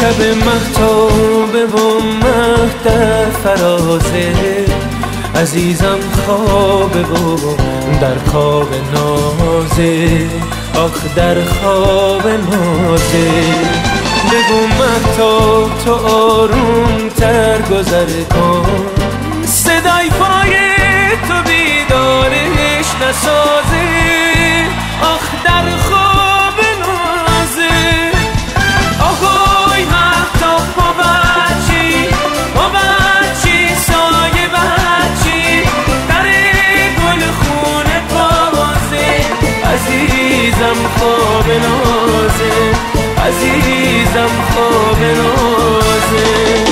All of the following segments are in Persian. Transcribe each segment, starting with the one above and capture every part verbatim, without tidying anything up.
شب مهتابه و مه در فرازه، عزیزم خوابه و در خواب نازه، آخ در خواب نازه. بگو مهتاب تو آروم تر گذر کن، صدای پای تو بیدارش نسازه، آخ در خواب نازه. آهای مهتاب با بچی، با بچی سایه بچی، در گل خونه بازه، عزیزم خواب نازه، عزیزم خواب نازه.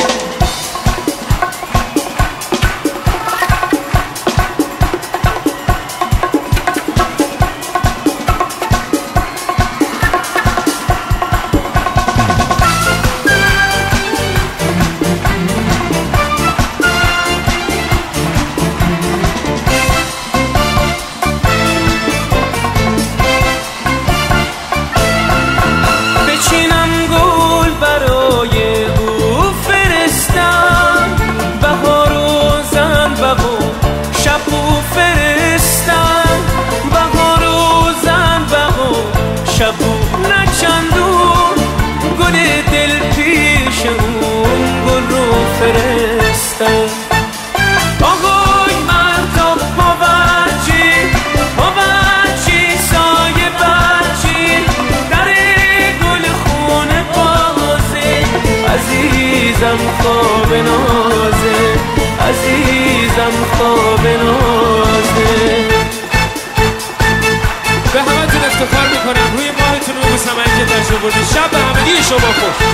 شبو نچندون گل دل پیش اون گل رو فرستم. آقای مهتاب با بچی، با بچی سایه بچی، در گل خونه بازه، عزیزم خواب نازه، عزیزم خواب نازه. به همتون افتخار میکنم روی ماهتون رو بوسم که داشته بردید. شب به همگی شما خوش.